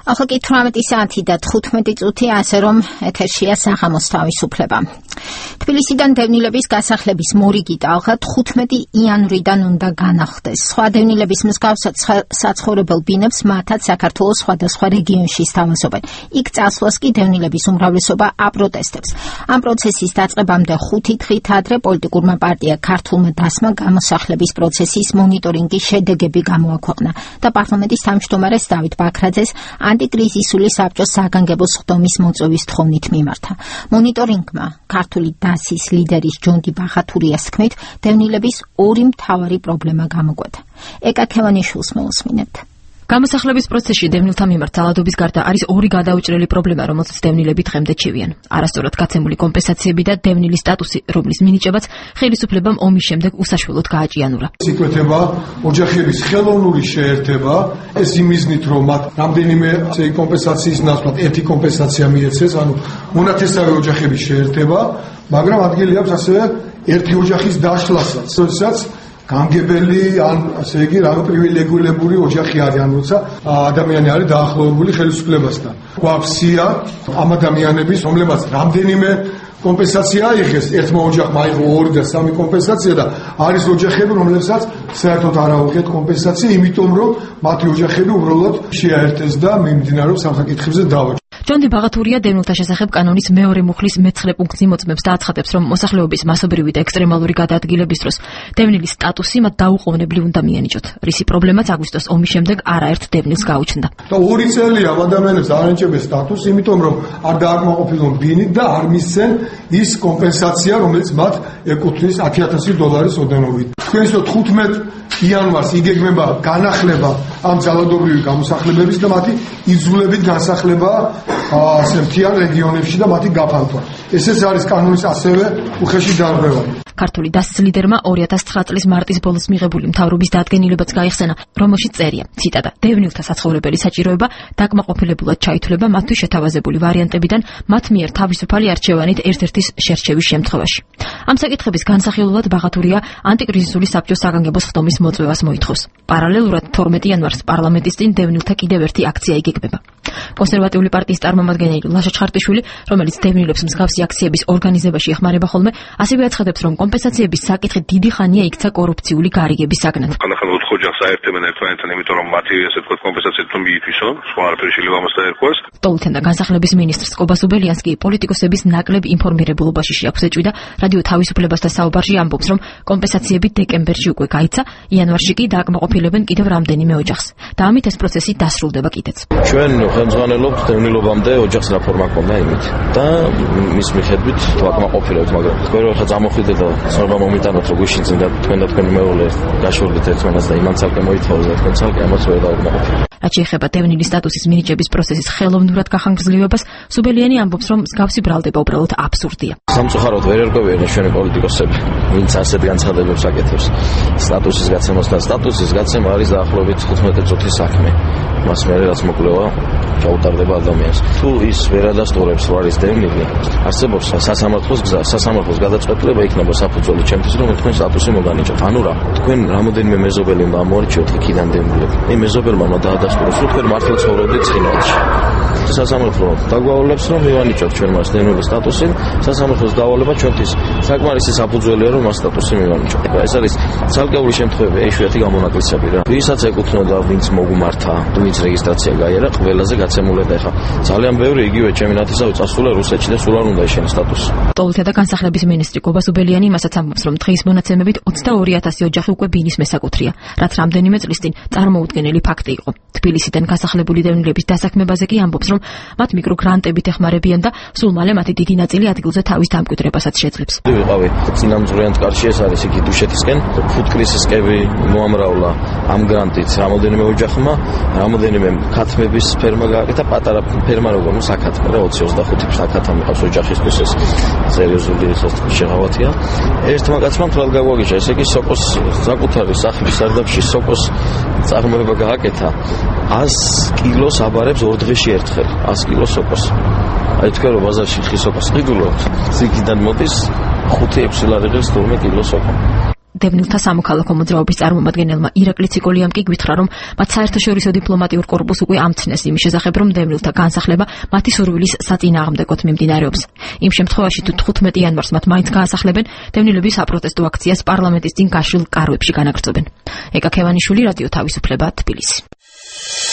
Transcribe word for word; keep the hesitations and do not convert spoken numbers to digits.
ახლა კი თვრამეტი საათი და თხუთმეტი წუთი, ასე რომ ეთერშია საღამოს თავისუფლება. თბილისიდან დევნილების გასახლების მორიგი ტალღა თხუთმეტი იანვრიდან უნდა განახდეს. სხვა დევნილების მსგავსად საცხოვრებელ ბინებს მათაც საქართველოს სხვადასხვა რეგიონში სთავაზობენ. იქ წასვლას კი დევნილების უმრავლესობა აპროტესტებს. ამ პროცესის დაწყებამდე ხუთი დღით ადრე პოლიტიკურმა პარტია ქართულმა დასმა გამოსახლების პროცესის მონიტორინგის შედეგები გამოაქვეყნა და პარლამენტის თავმჯდომარეს დავით ბაქრაძეს ანტიკრიზისული საბჭოს საგანგებო სხდომის მოწვევის თხოვნით მიმართა. მონიტორინგმა ქართული დასის ლიდერის ჯონდი ბახათურიას თქმით, დევნილების ორი მთავარი პრობლემა გამოკვეთა. ეკა ქევანიშვილს მოусმინებთ. გამოსახლების პროცესში დევნილთა მიმართ ძალადობის გარდა არის ორი გადაუჭრელი პრობლემა, რომელსაც დევნილები დღემდე ჩივიან. არასწორად გაცემული კომპენსაციები და დევნილის სტატუსი, რომლის მინიჭებაც ხელისუფლებამ ომის შემდეგ უსაშველოდ გააჭიანურა. იკვეთება ოჯახების ხელოვნური შეერთება, ეს იმიზნით, რომ მათ რამდენიმე კომპენსაციის ნაცვლად ერთი კომპენსაცია მიეცეს, ანუ მონათესავე ოჯახების შეერთება, მაგრამ ადგილი აქვს ასევე ერთი ოჯახის დაშლასაც, როდესაც გამგებელი ან ასე იგი რაღაც პრივილეგირებული ოჯახი არის, ან როცა ადამიანი არის დაახლოებული ხელისუფლებასთან. გვაფსია ამ ადამიანების, რომლებსაც რამდენიმე კომპენსაცია აიღეს, ერთმა ოჯახმა აიღო ორი და სამი კომპენსაცია და არის ოჯახები, რომლებსაც საერთოდ არ აუღიათ კომპენსაცია, იმიტომ რომ მათი ოჯახები უბრალოდ შეაერთეს და მიმდინარეობს სამსაკითხებზე დავა. ჯონდი ბაღათურია დევნილთა შესახებ კანონის მეორე მუხლის მეცხრე პუნქტს იმოწმებს და აცხადებს, რომ მოსახლეობის მასობრივი და ექსტრემალური გადაადგილების დროს დევნილის სტატუსი მათ დაუყოვნებლივ უნდა მიენიჭოთ. რისი პრობლემაც აგვისტოს ომის შემდეგ არაერთ დევნილს გაუჩნდა. და ორი წელია ადამიანებს არ ენიჭებენ სტატუსს, იმიტომ რომ არ დააკმაყოფილონ ბინით და არ მისცენ ის კომპენსაცია, რომელიც მათ ეკუთვნის ათი ათასი დოლარის ოდენობით. თქვენს თხუთმეტ იანვარს იგეგმება განახლება ამ ძალადობრივი გამოსახლებების და მათი იძულებით განსახლება ასე მთიან რეგიონებში და მათი გაფართვა. ესეც არის კანონის ასევე უხეში დარღვევა. ქართული დასის ლიდერმა ორი ათას ცხრა წლის მარტის ბოლოს მიღებული მთავრობის დადგენილებაც გაიხსენა, რომელშიც წერია, ციტატა: დევნილთა საცხოვრებელი საჭიროება დაკმაყოფილებულად ჩაითვლება მათთვის შეთავაზებული ვარიანტებიდან მათ მიერ თავისუფალი არჩევანით ერთ-ერთის შერჩევის შემთხვევაში. ამ საკითხების განსახილველად ბაღათურია ანტიკრიზისული საბჭოს საგანგებო სხდომის მოწვევას მოითხოვს. პარალელურად თორმეტი იანვარს პარლამენტის წინ დევნილთა კიდევ ერთი აქცია იგეგმება. კონსერვატიული პარტიის წარმომადგენელი ლაშა ჩხარტიშვილი, რომელიც დევნილებს მსგავსი აქციების ორგანიზებაში ეხმარება ხოლმე, ასევე აცხადებს, რომ კომპენსაციების საკითხი დიდი ხანია იქცა კორუფციული გარიგების საგნად. ხანდახან ოთხ ოჯახს აერთებენ ერთმანეთთან, იმიტომ რომ მათი ესე ვთქვათ კომპენსაციები თუ მიითვისონ, სხვა არაფერი შეიძლება ამას დაერქვას. სტოლთან და განსახლების მინისტრს კობას უბელიანს კი პოლიტიკოსების ნაკლებ ინფორმირებულობაში შეაქვს ეჭვი და რადიო თავისუფლებასთან საუბარში ამბობს, რომ კომპენსაციები დეკემბერში უკვე გაიცა, იანვარში კი დააკმაყოფილებენ კიდევ რამდენიმე ოჯახს. და ამით ეს პროცესი დასრულდება კიდეც. ჩვენ ხელმძღვანელობთ დევნილობამდე ოჯახს რაფორმა ჰქონდა იმით და მის მიხედვით ვაკმაყოფილებთ, მაგრამ თქვენ რა გამოხდით და სწორება მომიტანოთ, რომ გვიშინძენ და თქვენ და თქვენი მეუღლე გაშორდეთ ერთმანეთს და იმან ცალკე მოითხოვოთ და თქვენ ცალკე ამას ვერ დავაკმაყოფილეთ. რაც შეეხება დევნილის სტატუსის მინიჭების პროცესის ხელოვნურად გახანგრძლივებას, სუბელიანი ამბობს, რომ მსგავსი ბრალდება უბრალოდ აბსურდია. სამწუხაროდ ვერ ერკვევიან ჩვენი პოლიტიკოსები, ვინც ასეთ განცხადებებს აკეთებს. სტატუსის გაცემას და სტატუსის გაცემა არის დაახლოებით თხუთმეტი წუთის საქმე. მას მერე რაც მოკვლევა ჩაუტარდება ადამიანს. თუ ის ვერ ადასტურებს რა არის დევნილი, არსებობს სასამართლოს გზა, სასამართლოს გადაწყვეტილება იქნება საფუძველი ჩემთვის, რომ თქვენ სტატუსი მოგანიჭოთ. ანუ რა, თქვენ რამოდენიმე მეზობელი უნდა ამოარჩიოთ იქიდან დევნილები. მე მეზობელმა უნდა დაადასტუროს, რომ თქვენ მართლა ცხოვრობდით ცხინვალში. სასამართლო დაგვავალებს, რომ მივანიჭოთ ჩვენ მას დევნილის სტატუსი, სასამართლოს დავალება ჩვენთვის საკმარისი საფუძველია, რომ მას სტატუსი მივანიჭოთ. ეს არის ცალკეული შემთხვევები, იშვიათი გამონაკლისები რა. ვისაც ეკუთვნოდა, ვინც მოგუმართა, ვინც რეგისტრაცია გაიარა, ყველაზე გაცემულია და ეხლა ძალიან ბევრი იგივე ჩემი ნათესავი წასულა რუსეთში და სულ არ უნდა ეშენა სტატუსი. სტოლთა და განსახლების მინისტრი კობას უბელიანი იმასაც ამბობს, რომ დღის მონაცემებით ოცდაორი ათასი ოჯახი უკვე ბინის მესაკუთრია, რაც რამდენიმე წლის წინ წარმოუდგენელი ფაქტი იყო. თბილისიდან გასახლებული დევნილების დასაქმებაზე კი ამბობს, რომ მათ მიკროგრანტებით ეხმარებიან და სულ მალე მათი დიდი ნაწილი ადგილზე თავის დამკვიდრებასაც შეძლებს. ვიყავი წინამძღვრიანთ კარში, ეს არის იქ დუშეთისკენ, ფუტკრისისკები მოამრავლა ამ გრანტით რამოდენიმე ოჯახმა, რამოდენიმე ქათმების ფერმა გააკეთა, პატარა ფერმა როგორ საკათმე რა ოცი ოცდახუთი საკათა მიყავს ოჯახისთვის, ეს სერიოზული შეღავათია. ერთმა კაცმა მთლად გაგვაგიჟა, ესე იგი სოკოს საკუთარი სახლის სარდაფში სოკოს წარმოება გააკეთა, ას კილოს აბარებს ორ დღეში ერთხელ, ას კილოს სოკოს. აი თქვენ რომ ბაზარში ხის სოკოს ყიდულობთ, ზიგიდან მოდის ხუთი ექვსი ლარი ღირს თურმე კილოს სოკო. დევნილთა სამოქალაქო მოძრაობის წარმომადგენელმა ირაკლი ციკოლიამ კი გვითხრა, რომ მათ საერთაშორისო დიპლომატიურ კორპუსს უკვე ამცნეს იმის შესახებ, რომ დევნილთა განსახლება მათი სურვილის საწინააღმდეგოდ მიმდინარეობს. იმ შემთხვევაში თუ თხუთმეტი იანვარს მათ მაინც გაასახლებენ, დევნილები საპროტესტო აქციას პარლამენტის წინ გაშლილ კარვებში განაგრძობენ. ეკა ქევანიშვილი, რადიო თავისუფლება, თბილისი.